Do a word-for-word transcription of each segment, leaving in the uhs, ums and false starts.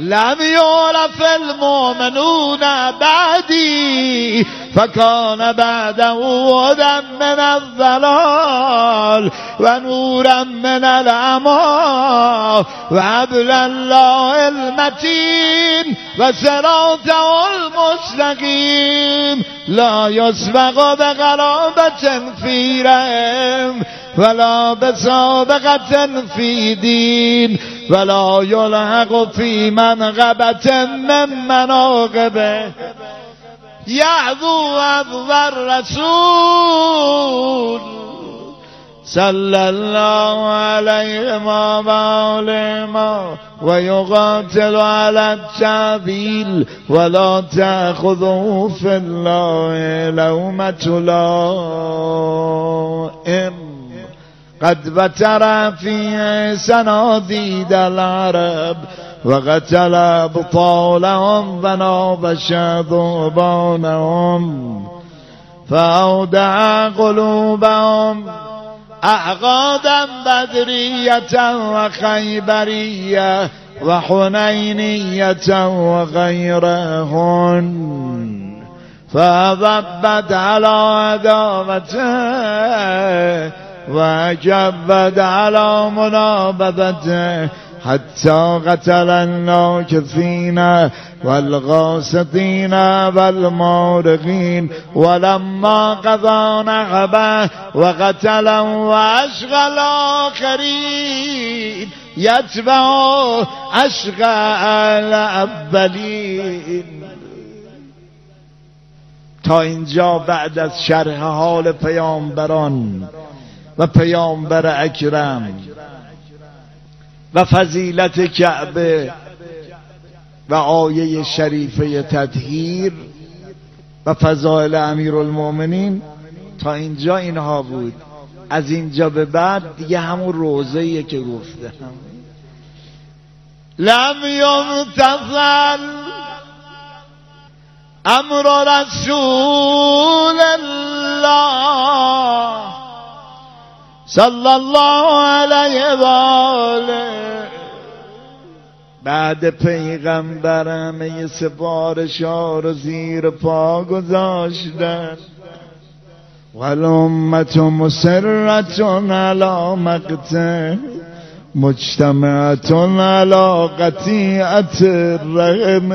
لم يعرف المؤمنون بعدي فكان بعده هدى من الضلال ونورا من العمى وحبل الله المتين وصراطه المستقيم لا يسبق بغرابة في رحم ولا بسابقة في دين ولا يلحق في منغبة من مناقبه يعذو عذو الرسول صلى الله عليه وآله ويقاتل على التعديل ولا تأخذه في الله لومة لائم قد بتر في سناديد العرب وقتل أبطالهم ونابش ذوبانهم فأودع قلوبهم أعقادا بدرية وخيبرية وحنينية وغيرهن فضبت على عداوته وجبد على منابذته حتى قتل الناكثين والغاسطين والمارقين ولما قضى نحبه وقتل وأشغل آخرين يتبع أشغال الأولين. تا اینجا بعد از شرح حال پیامبران و پیامبر اکرم و فضیلت کعبه و آیه شریفه تطهیر و فضائل امیرالمومنین، تا اینجا اینها بود. از اینجا به بعد دیگه همون روزه‌ایه که گفتم. لم یمتثل امر رسول الله صلی الله علیه و آله. بعد پیغمبر همه سفارش‌ها رو زیر پا گذاشتن. والامت مسرة علی مقته مجتمعة علی قطیعة الرحم.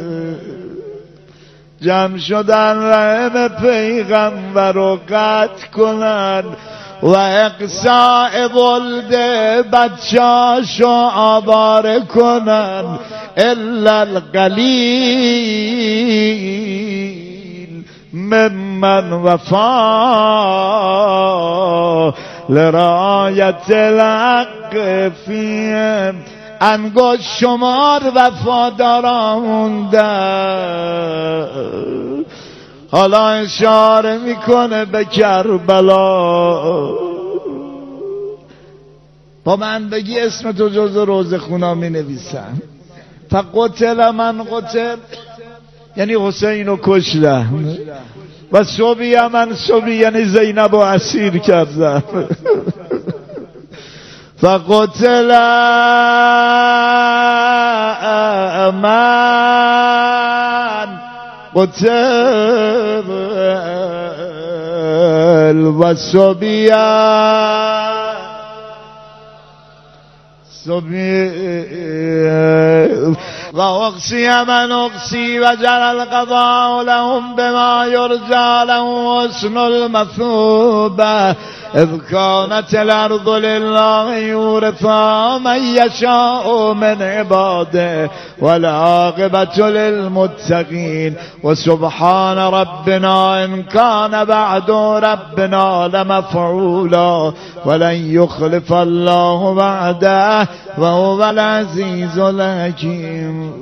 جمع شدن رحم پیغمبر رو قطع کنن و اقصاء ولد بچه‌شو آواره کنن الا القلیل ممن وفا لرعایت الحق فیهم. انگشت شمار وفاداران موندن. حالا اشاره میکنه به کربلا. با من بگی اسم تو جز روزخونا می نویسن. فقتل من قتل یعنی حسین رو کشتن و صبی من صبی یعنی زینب رو اسیر کردن. فقتل من قتل و صبی صبی و اقصی من اقصی و جر القضاء لهم بما یرجى لهم حسن المثوبه. اذ كانت الارض لله يورثها من يشاء من عباده والعاقبة للمتقين. وسبحان ربنا إن كان بعد ربنا لمفعولا ولن يخلف الله وعده وهو العزيز الحكيم.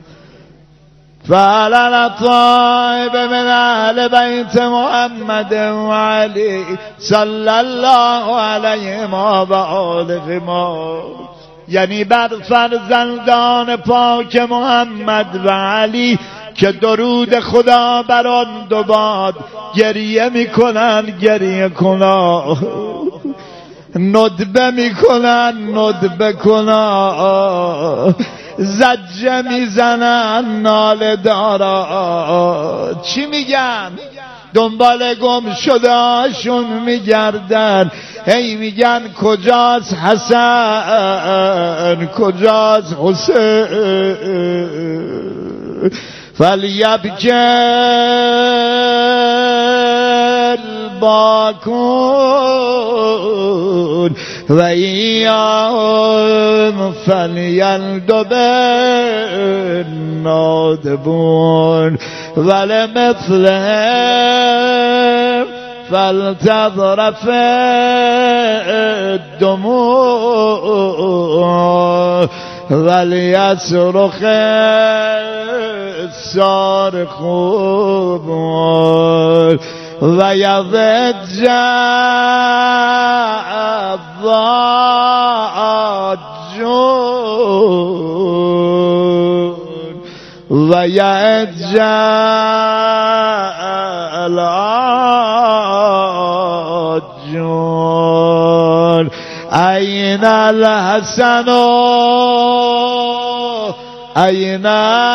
فعلى الطائب من أهل بيت محمد وعلي صلى الله عليه وآله ما، یعنی بر فرزندان پاک محمد و علی که درود خدا بر آن دو باد گریه میکنن گریه کنا. ندبه میکنن ندبه کنن، زجه میزنن ناله دارا. چی میگن؟ دنبال گم شده هاشون میگردن، هی میگن کجاست حسن کجاست حسین. فلیبکل باکون و ایام فلیلدبن نادبون ولمثلهم فلتظرف الدموع ولیصرخ الصارخون و یضج الضاجون و یضج العاجون. این الحسن این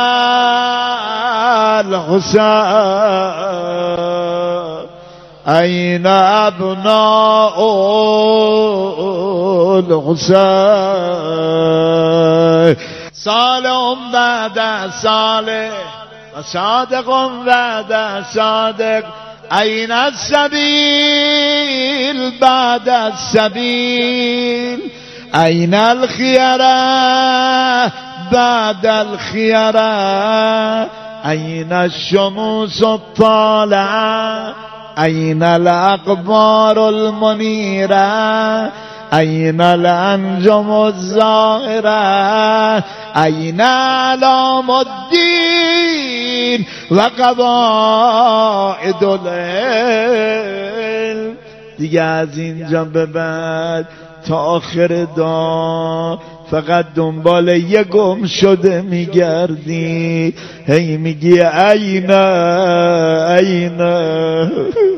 الحسین این ابناء الحسین. صالح بعد صالح و صادق بعد صادق. این السبیل بعد السبیل. این الخیره بعد الخیره. این الشموس الطالعه. این الاقمار المنیره. این الانجم الزاهره. این علام الدین و قواعد العلم. دیگه از اینجا به بعد تا آخر دعا فقط دنبال یه گم شده میگردی، هی میگی اینا اینا.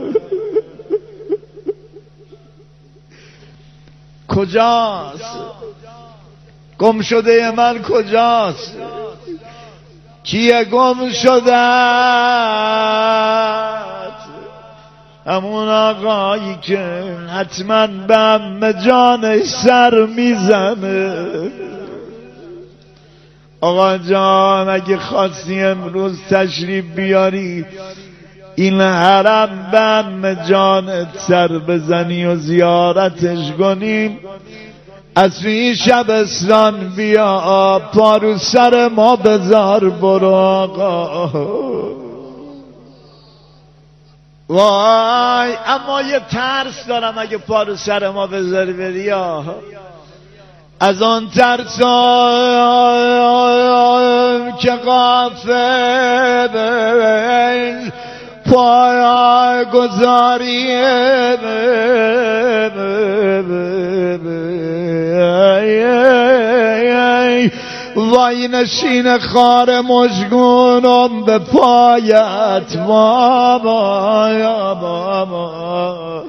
کجاست گم شده من؟ کجاست؟ کیه گم شده؟ همون آقایی که حتما به عمه جانش سر میزنه. آقا جان اگه خواستی امروز تشریف بیاری این حرم به عمه جانت سر بزنی و زیارتش کنیم، از این شبستان بیا پارو سر ما بذار برو آقا. وای اما یه ترس دارم اگه پارو سر ما بذاری بری یا از آن ترسم که غافل پای گذاری وای نشین خار مژگونم به پایت بابا یا بابا.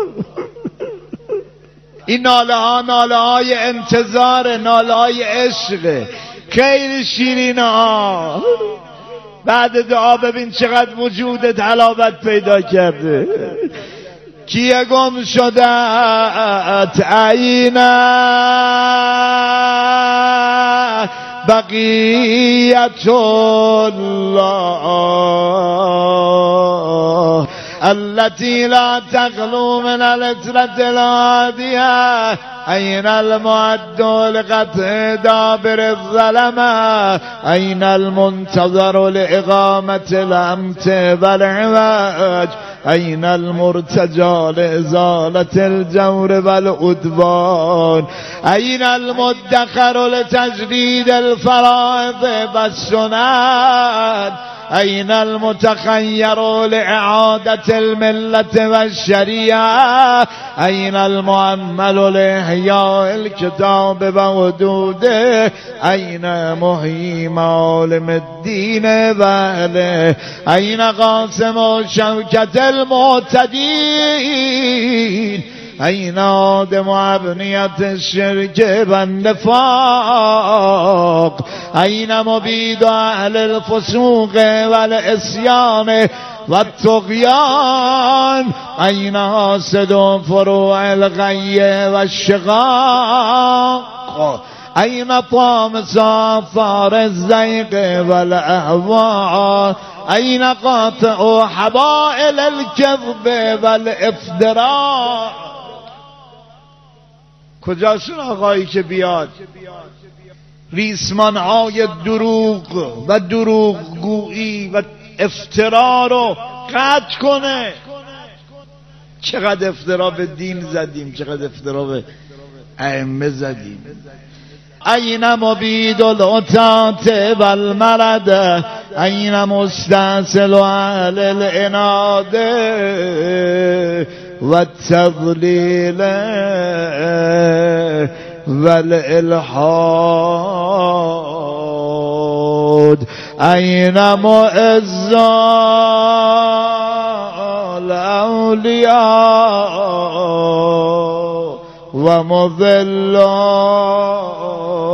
این ناله ها ناله های انتظار، ناله های عشق، خیلی شیرین ها. بعد دعا ببین چقدر وجودت حلاوت پیدا کرده. کیه گم شده ات عینه بقیت الله التي لا تخلو من الاترة الهادية. أين المعد لقطع دابر الظلمة؟ أين المنتظر لإقامة الأمت والعواج؟ أين المرتجى لإزالة الجور والعدوان؟ أين المدخر لتجديد الفرائض والسنن؟ أين المتخير لإعادة الملة والشريعة؟ أين المؤمل لإحياء الكتاب وحدوده؟ أين محيي معالم الدين وأهله؟ أين قاسم شوكة المعتدين؟ این آدم و ابنیت الشرک و النفاق، این مبید اهل الفسوق و العصیان و الطغیان، این حاسد فروع الغی و الشقاق، این طامس آثار الزیغ و الاهواء، این قاطع حبائل الكذب و الافتراء. کجاشون آقایی که بیاد ریسمان های دروغ و دروغ گویی و افترا رو قطع کنه؟ چقدر افترا به دین زدیم، چقدر افترا به ائمه زدیم. این مبید العتات و المرد، این مستاصل اهل العناد و التضلیل و الالحاد، این معزا الاولیاء و مذلا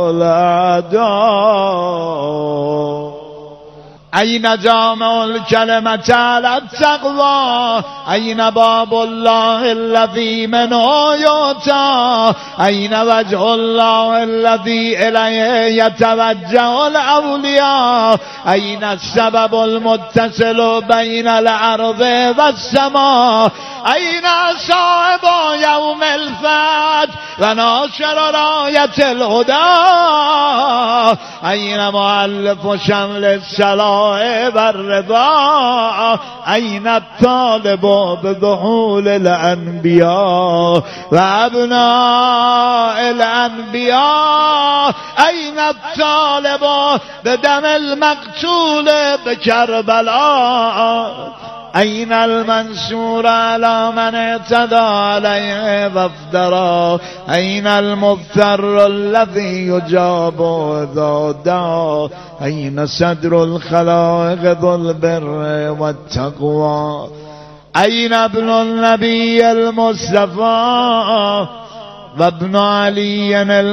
الاعداء، این جامع الکلمة علی التقوی، این باب الله الذی منه یؤتی، این وجه الله الذی الیه یتوجه الاولیاء، این السبب المتصل بین الارض و السماء، این صاحب یوم الفتح و ناشر رایت الهدی، این مؤلف شمل الصلاح و الرضا، این الطالب بدخول الانبیاء و ابناء الانبیاء، این الطالب بدم المقتول بکربلا، این المنصور على من اعتدى علیه و افترا، این المضطر الذی یجاب اذا دعا، این صدر الخلائق ذو البر و التقوی، این ابن النبی المصطفى و ابن علی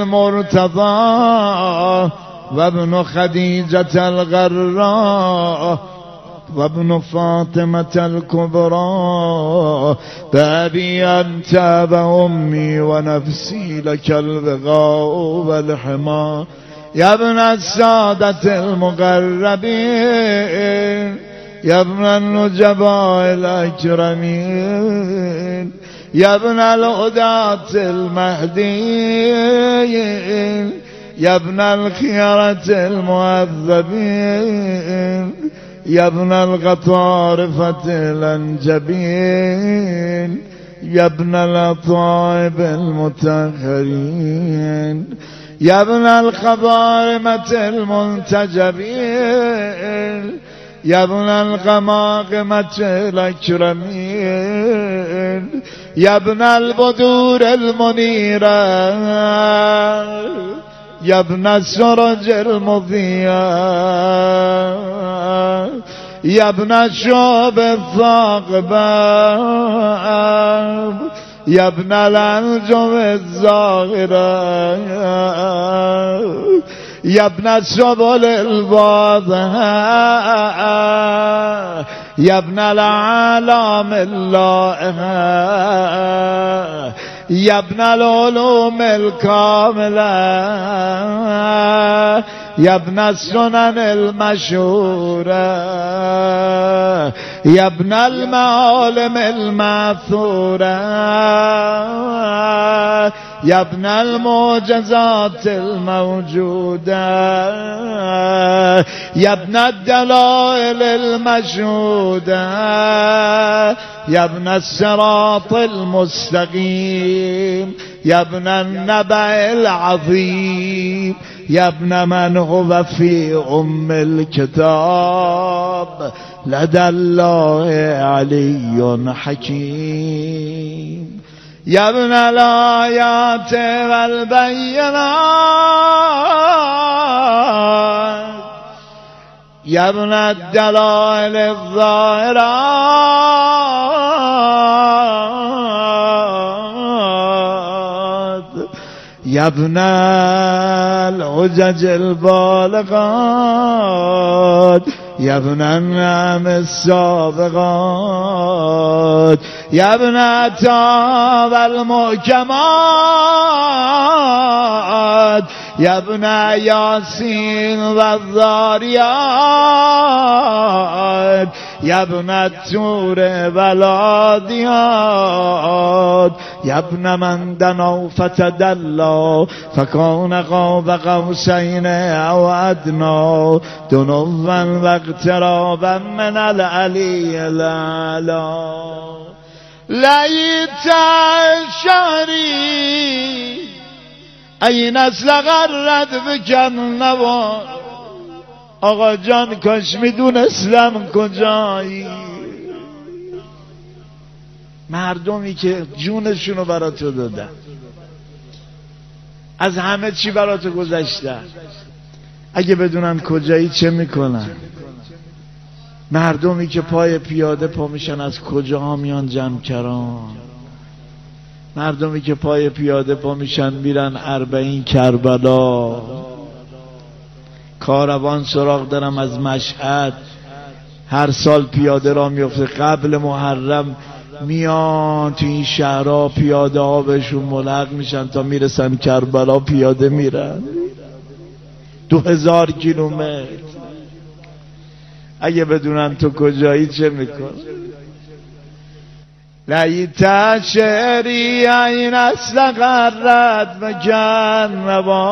المرتضى و ابن خدیجة الغراء و ابن فاطمة الكبرى، بأبي أنت وأمي ونفسي لك البغاء والحمى، يا ابن السادة المقربين، يا ابن النجباء الأكرمين، يا ابن الهداة المهديين، يا ابن الخيرة المعذبين، يا ابن القطارفة الأنجبين، يا ابن الأطائب المتأخرين، يا ابن الخضارمة المنتجبين، يا ابن القماقمة الأكرمين، يا ابن البدور المنيرة، يا ابن السرج المضياء، يا ابن الشعب الثاقبة، يا ابن الأنجم الزاهرة، يا ابن السبل الواضحة، يا ابن العالم اللائحة، يا ابن العلوم الكاملة، يا ابن السنن المشهورة، يا ابن المعالم الماثورة، يا ابن المعجزات الموجودة، يا ابن الدلائل المشهودة، يا ابن الصراط المستقيم، يا ابن النبأ العظيم، يا ابن من هو في أم الكتاب لدى الله علي حكيم، يا ابن الآيات والبينات، يا ابن الدلائل الظاهرات، یا ابن الحجج البالغات یا ابن النعم السابقات یا ابن التاب المحکمات یا ابن یاسین و الذاریات یا ابن الطور و العادیات یا ابن من دنا فتدلی فکان قاب قوسین او ادنی دنوا و اقترابا من العلی الاعلی لیت شعری ای نسل غرد بکن نوار آقا جان کاش میدونستم کجایی. مردمی که جونشونو برا تو دادن، از همه چی برا تو گذشتن، اگه بدونن کجایی چه میکنن؟ مردمی که پای پیاده پا میشن از کجاها میان جمکران، مردمی که پای پیاده پا میشن میرن اربعین کربلا، کاروان سراغ دارم از مشهد، هر سال پیاده را میفته، قبل محرم میان تو این شهرها پیاده ها بهشون ملحق میشن تا میرسن کربلا، پیاده میرن دو هزار کیلومتر. اگه بدونن تو کجایی چه میکن؟ لیت شعری این اصل غرد مکن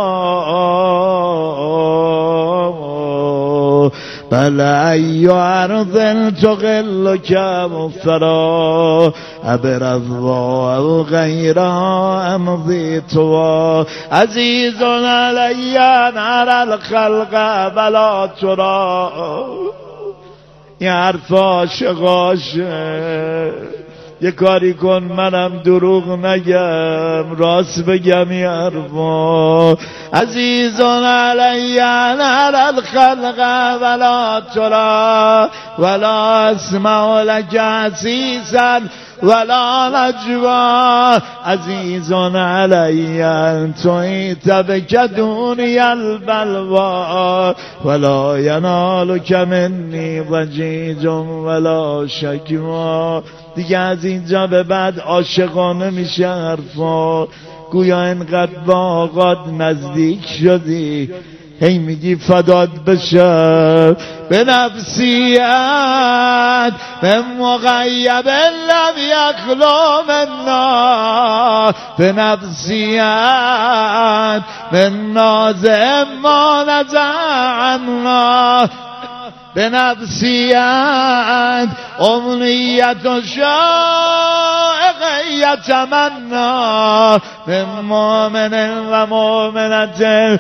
نبا بل ای ارض تقل کم فرا ابرضوا و غیرها امضی تو عزیز علی نر الخلق بلا ترا. این حرف عاشقاشه، یه کاری کن منم دروغ نگم راست بگم یه حرفا. عزیزون علی نر الخلق ولا ترا ولا اسمع لک عزیزا ولا نجوا عزیزون علی انتویت بک دونی البلوا ولا ینالک منی وجیج ولا شکوا. دیگه از اینجا به بعد عاشقانه میشه حرفا، گویا اینقدر با آقات نزدیک شدی هی میگی فدات بشه به نفسیت به مغیب لم یخلو منا به نفسیت به نازم ما نزعنا به نفسیت امنیت و شائقیت منا من مؤمن و مؤمنت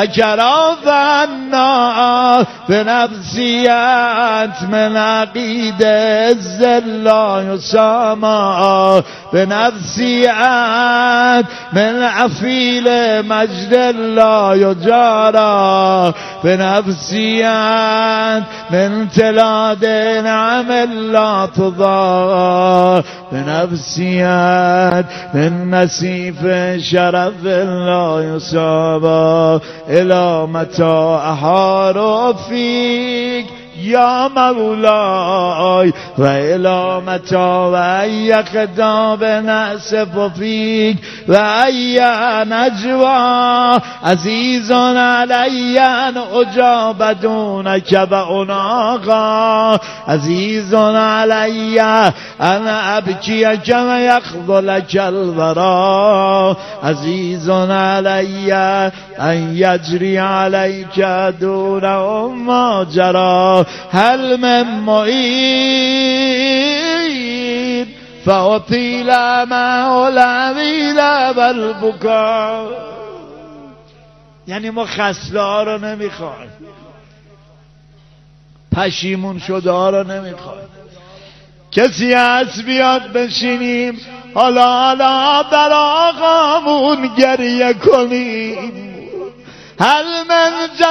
فکرافنا به نفسیت من عقید الزلا یساما به نفسیت من عفیل مجد الله یجارا به نفسیت من تلاد نعم الله تضا به نفسیت من نصیف شرف الله یصابا الی متى احار فیک یا مولای و الی متى و یقدا بنصف فیک و ای نجوا عزیزان علی اجاب دونک و اناقا عزیزان علی ان ابکیک و یخذلک الورا عزیزان علی ان یجری علیک دون ما جرا هل من معید فاطیل ما العویل والبکا. یعنی ما خسله ها رو نمیخوایم، پشیمون شده ها رو نمیخوایم، کسی هست بیاد بشینیم حالا حالا بر آقامون گریه کنیم. هل من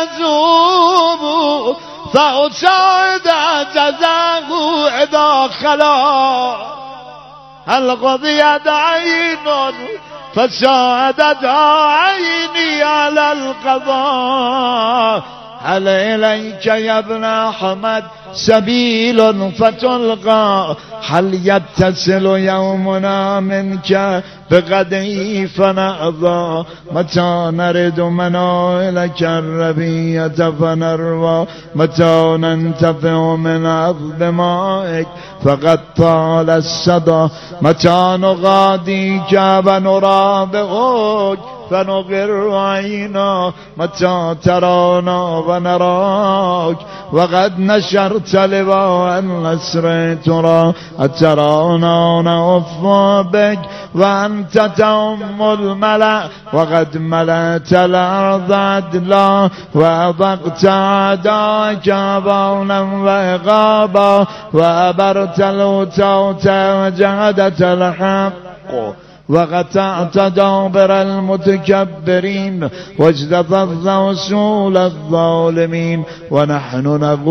جذوب فاصعد جزاه اذا خلا هل قضیت عین فساعدتها عيني على القضاء هل إليك يا ابن أحمد سبيل فتلقى هل يتصل يومنا منك بغدي فنأضى متى نرد منائلك الربية فنروى متى ننتفع من عذب مائك فقد طال الصدى متى نغاديك ونرابغك فنغر عينا متى ترانا ونراك وقد نشرت لواء النصر ترى أترانا نوفى بك وأنت تؤم الملأ وقد ملأت الأرض عدلا وأبقت أعداءك بولا وإغابا وأبرت الوتوت وجهدت الحق وقطعت دابر المتكبرين واجتثثت وصول الظالمين ونحن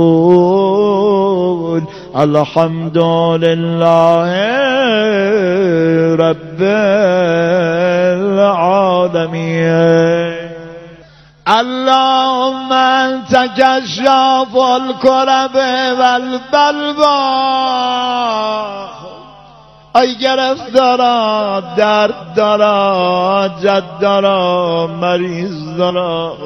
نقول الحمد لله رب العالمين. اللهم أنت كشاف الكرب والبلوى ای گرفتارا درد دارا جد دارا مریض دارا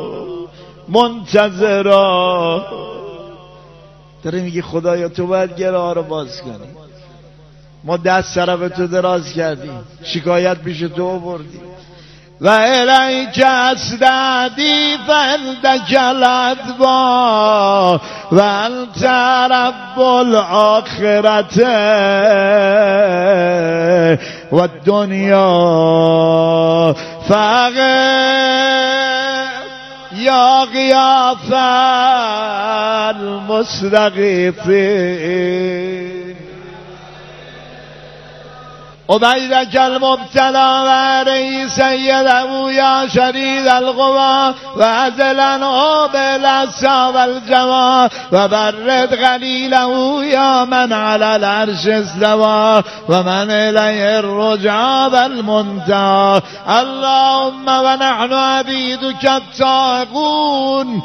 منتظرا داره میگی خدایا تو باید گره ها رو باز کنی. ما دست طرف تو دراز کردیم شکایت پیش تو بردیم و الیک اسندی فعندک الادوا و انت رب الاخرة و الدنیا فقر یا غیاث المستغیثین عبیدک المبتلا و علیه سیده یا شدید القوا و ازلنه بالعصا والجوا و برد قلیله یا من علی العرش استوى و من الیه الرجعى والمنتهى. اللهم و نحن عبیدک التائبون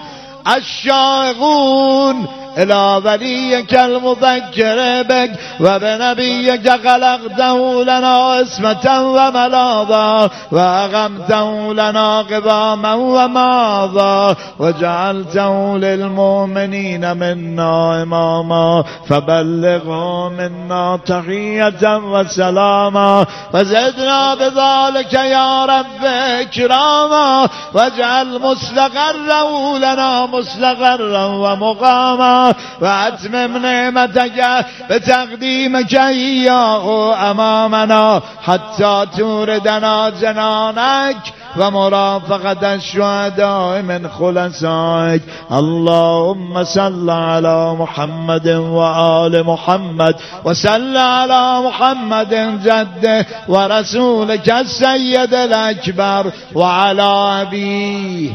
الشائقون الى وليك المذكر بك وبنبيك خلقته لنا اسمة وملاذا واقمته لنا قواما وماذا وجعلته للمؤمنين منا اماما فبلغوا منا تحية وسلاما وزدنا بذلك يا رب اكراما واجعل مستقره لنا مستقرا ومقاما واتمم نعمتك بتقديمك إياه أمامنا حتى توردنا جنانك ومرافقة الشهداء من خلصائك. اللهم صل على محمد وآل محمد وصل على محمد جده ورسولك السيد الأكبر وعلى أبيه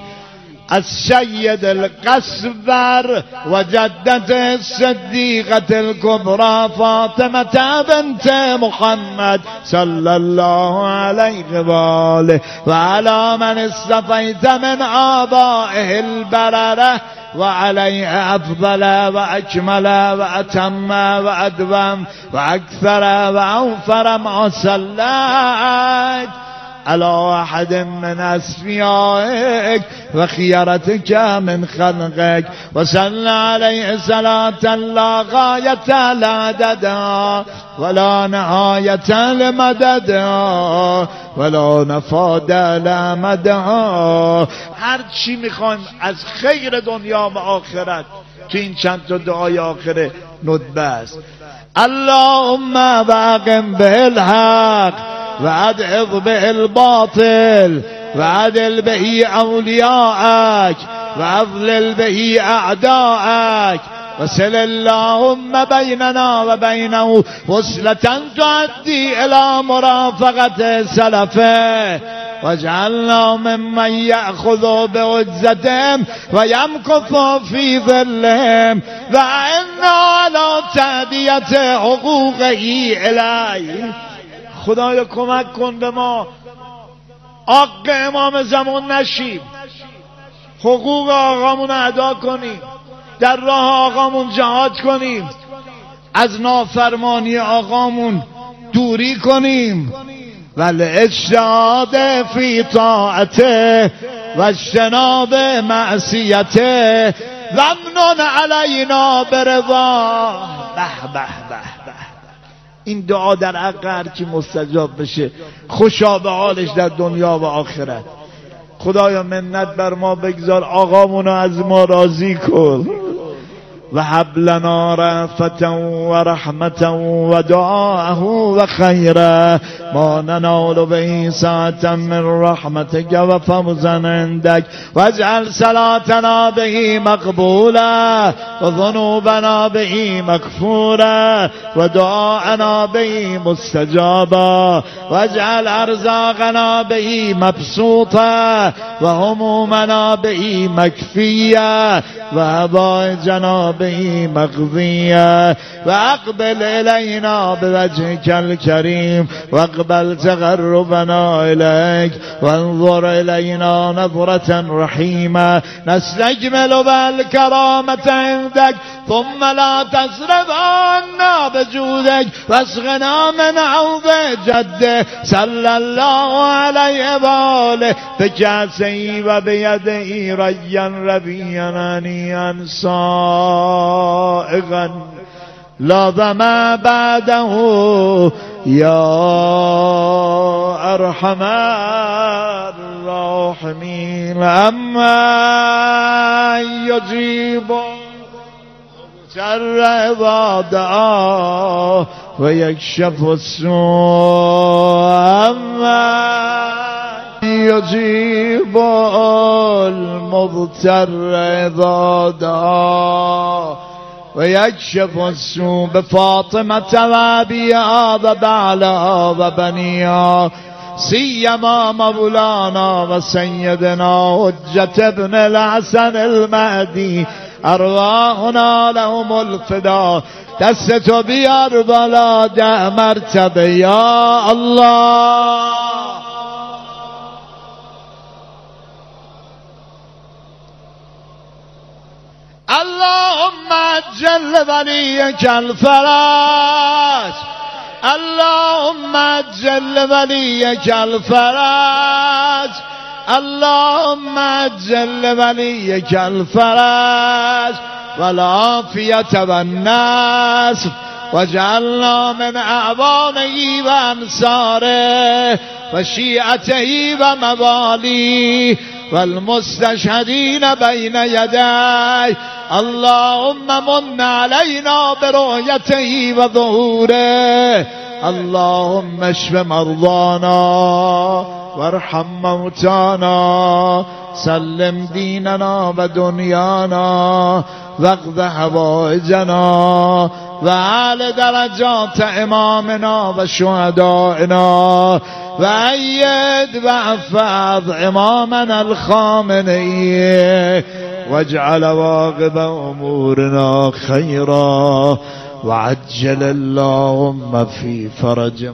السيد القصبر وجدته الصديقة الكبرى فاطمة بنت محمد صلى الله عليه وآله وعلى من اصطفيت من آبائه البررة وعليه أفضل وأكمل وأتم وأدوم وأكثر وأوفر ما صليت على أحد من أسفيائك وخيرتك من خلقك وصل عليه صلاة لا غاية لعددها ولا نهاية لمددها ولا نفاد لمدها. هر چی میخوایم از خیر دنیا و آخرت تو این چند تا دعای آخره ندبه است. اللهم واقم به الحق وأدحض به الباطل وعدل به أولياءك وأضلل به أعداءك وصل اللهم بيننا وبينه وصلة تؤدي إلى مرافقة سلفه واجعلنا ممن يأخذ بعزتهم ويمكث في ظلهم وإنا على تأدية حقوقه إليه. خدایا کمک کن به ما آق امام زمان نشیم، حقوق آقامون ادا کنیم، در راه آقامون جهاد کنیم، از نافرمانی آقامون دوری کنیم. والاجتهاد فی طاعته و اجتناب معصیته ضمن علینا برضا. به به به به، این دعا در حق که مستجاب بشه، خوشا به حالش در دنیا و آخرت. خدایا منت بر ما بگذار، آقامونو از ما راضی کن. و هب لنا رأفة و رحمة و دعاءه و خیره ما ننال به ساعة من رحمتك و فوزا عندك واجعل صلاتنا به مقبولا و ذنوبنا به مغفورا و دعاءنا به مستجابا واجعل ارزاقنا به مبسوطا و همومنا به مکفیا و هوائجنا به مقضية واقبل إلينا بوجهك الكريم واقبل تقربنا إليك وانظر إلينا نظرة رحيمة نستجمل بالكرامة عندك ثم لا تصرف عنا بجودك واسقنا من عوض جده صلى الله عليه وآله بكأسه وبيده ريا ربيا هنيئا صائغا لا ظما بعده يا أرحم الراحمين. أما يجيب شر إذا دعاه ويكشف السوء أما يجيب المضطر إذا دعاه ويكشف السوء بفاطمة وأبيها وبعلها وبنيها سيما مولانا وسيدنا حجة ابن الحسن المهدي ارواحنا لهم الفدا. دست تو بیار بالا ده مرتبه یا الله. اللهم عجل وليك الفرج، اللهم عجل وليك الفرج، اللهم عجل وليك الفرج والعافية والنصر واجعلنا من أعوانه وأنصاره وشيعته ومواليه والمستشهدين بين يديه. اللهم من علينا برؤيته وظهوره. اللهم اشف مرضانا وارحم موتانا سلم ديننا ودنيانا واقض حوائجنا وعلى درجات امامنا وشهدائنا وأيد واحفظ امامنا الخامنئي واجعل واقب امورنا خيرا وعجل اللهم في فرج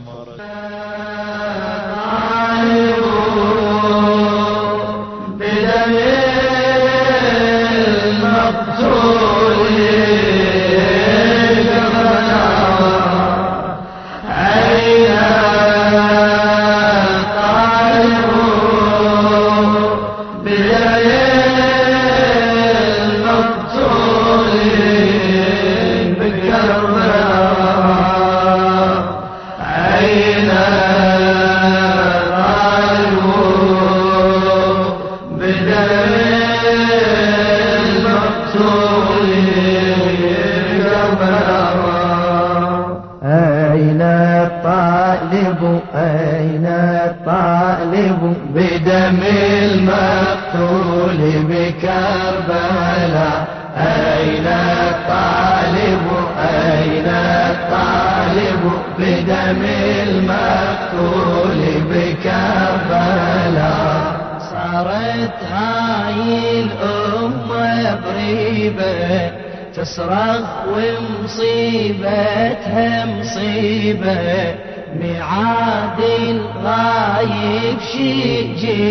أين الطالب بدم المقتول بكربلاء أين الطالب أين الطالب بدم المقتول بكربلاء. صارت هاي الأمة بريبة تصرخ ومصيبتها مصيبة ميعاد الغايب شي